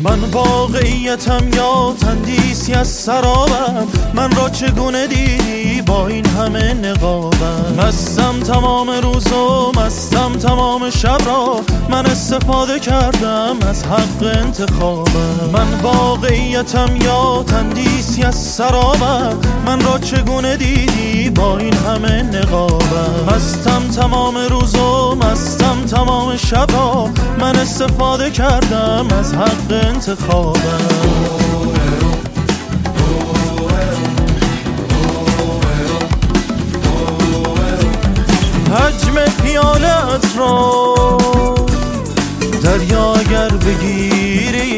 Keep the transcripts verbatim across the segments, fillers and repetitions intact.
من واقعیتم یا تندیسی از سرابم؟ من را چگونه دیدی با این همه نقابم؟ مستم تمام روز و مستم تمام شب را، من استفاده کردم از حق انتخابم. من واقعیتم یا تندیسی از سرابم؟ من را چگونه دیدی با این همه نقابم؟ مستم تمام روز و مستم تمام شب را، من استفاده کردم از حق انتخابم. حجم پیالت را دریا اگر بگیری،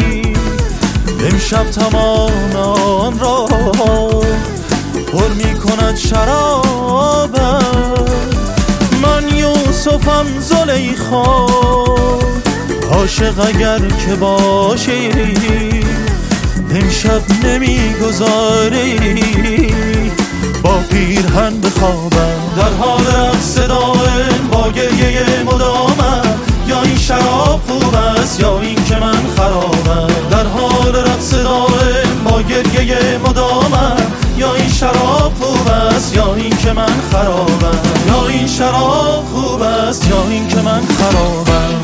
امشب تمام آن را پر می کند شرابم. من یوسفم زلیخا، عاشق اگر که باشی، امشب نمی گذاری با پیرهن بخوابم. در حال رقص دائم با گریه مدامم، یا این شراب خوب است یا این که من خرابم. در حال رقص دائم با گریه مدامم، یا این شراب خوب است یا این که من خرابم. یا این شراب خوب است یا این که من خرابم.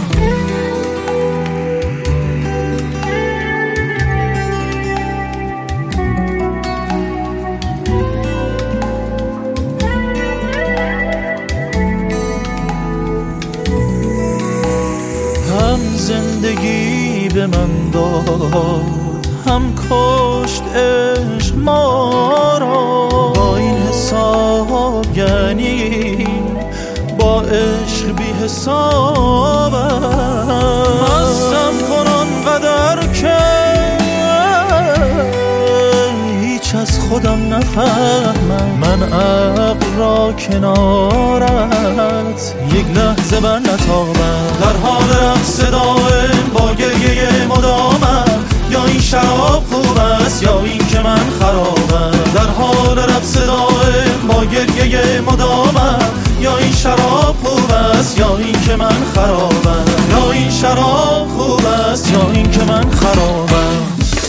هم زندگی به من داد، هم کشت عشق ما را. با این حساب یعنی با عشق بی حسابم. مستم کن آنقدر که هیچ از خودم نفهمم. من عقل را کنارت یک لحظه بر نتابم. در حال رقص دائم با گریه مدامم، یا این شراب خوب است یا این که من خرابم. در حال رقص دائم با گریه مدامم، یا این شراب خوب است یا این که من خرابم. یا این شراب خوب است یا این که من خرابم.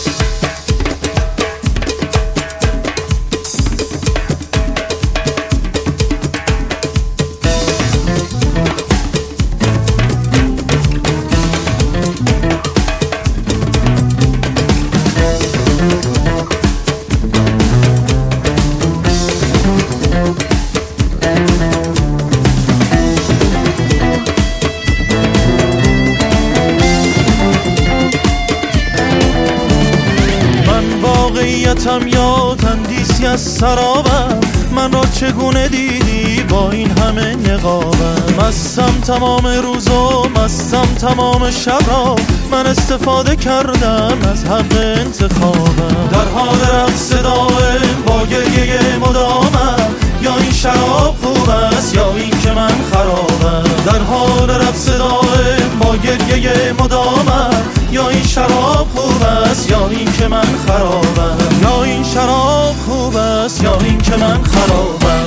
واقعیتم یا تندیسی از سرابم؟ من را چگونه دیدی با این همه نقابم؟ مستم تمام روز و مستم تمام شب را، من استفاده کردم از حق انتخابم. در حال رقص دائم با گریه مدامم، یا این شراب خوب است یا این که من خرابم. در حال رقص دائم با گریه مدامم، یا این شراب خوب است یا این که من خرابم. یا این شراب خوب است یا این که من خرابم.